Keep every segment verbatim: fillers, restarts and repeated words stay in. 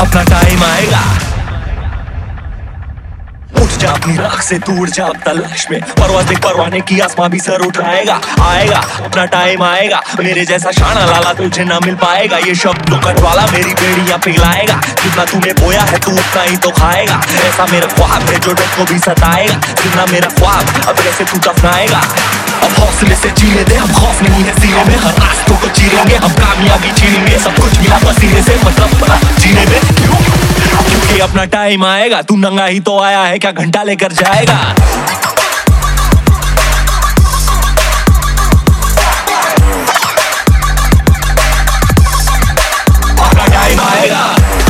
अपना टाइम आएगा। उठ जा अपनी राख से तू उड़ जा अब तलाश में, परवाज़ देख परवाने की आसमां भी सर उठाएगा। आएगा अपना टाइम आएगा, मेरे जैसा शाना लाला तुझे ना मिल पाएगा। ये शब्द कट वाला मेरी बेड़ियां पिघलाएगा, जितना तूने बोया है तू उतना ही तो खाएगा। ऐसा मेरा ख्वाब है जो डर को भी सताएगा, जितना मेरा ख्वाब अब कैसे तू दफनाएगा। अब हौसले से जीने दे, हम खौफ नहीं है सीने में, हर रास्तों को चीरेंगे हम, कामयाबी छीनेंगे, सब कुछ मिला पसीने से, मतलब जीने में क्यों? क्योंकि अपना टाइम आएगा। तू नंगा ही तो आया है, क्या घंटा लेकर जाएगा? अपना टाइम आएगा।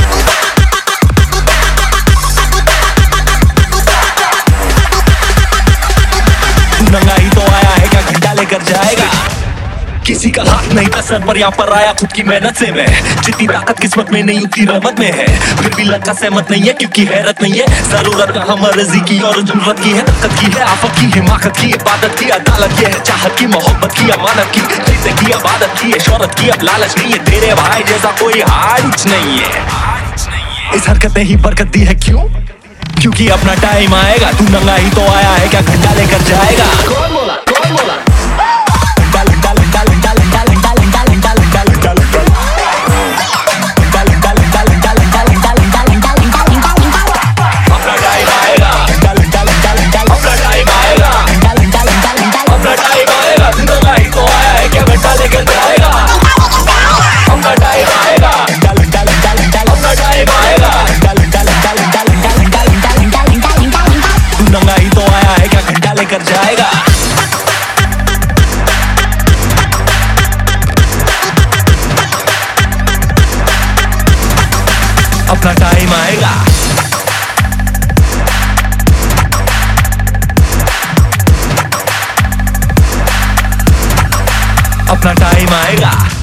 तू नंगा ही तो आया है, क्या घंटा लेकर जाएगा? किसी का हाथ नहीं था सर पर, यहाँ पर आया खुद की मेहनत से मैं। जितनी ताकत किस्मत में नहीं उतनी रहमत में है, फिर भी लगा सहमत नहीं है क्योंकि हैरत नहीं है। जरूरत का हम मर्जी की और जरूरत की है, ताकत की है, आफत की, हिमाकत की, इबादत की, अदालत की है, चाहत की, मोहब्बत की, अमानत की, चीजें की, इबादत की है, शोहरत की, अब लालच नहीं है। तेरे भाई जैसा कोई हारिच नहीं है, इस हरकत ने ही बरकत दी है। क्यों? क्योंकि अपना टाइम आएगा। तू नंगा ही तो आया है, क्या घंटा लेकर जाएगा? कौन बोला? कौन बोला? नंगा ही तो आया है, क्या घंटा लेकर जाएगा? अपना टाइम आएगा। अपना टाइम आएगा।